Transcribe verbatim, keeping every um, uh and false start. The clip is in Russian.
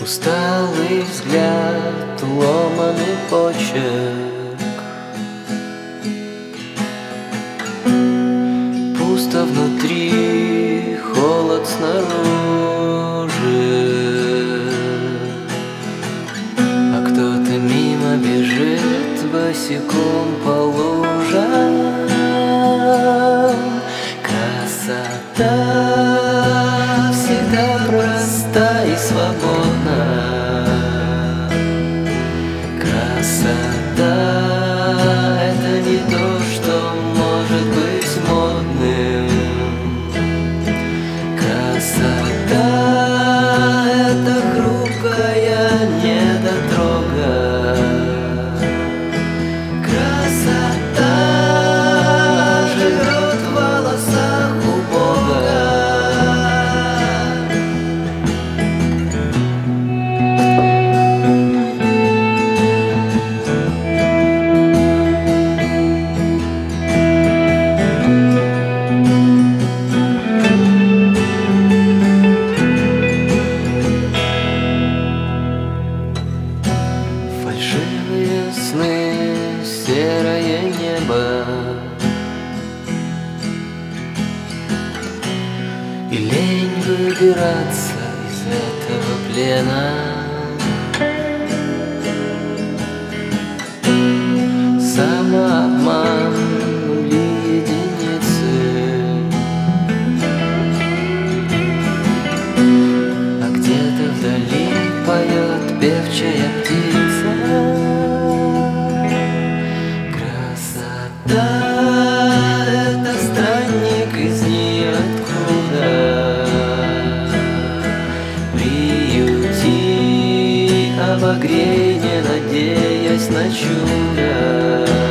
Усталый взгляд, ломаный почерк. Пусто внутри, холод снаружи. А кто-то мимо бежит босиком по лужам. Красота всегда проста и свободна. Красота — это не то, что может быть модным. Красота — это хрупкая недотрога. Красота живет в волосах у Бога. Фальшивые сны, серое небо и лень выбираться из этого плена. Самообман или единицы, а где-то вдали поет певчая птица. Красота — это странник из ниоткуда. Приюти, обогрей, не надеясь на чудо.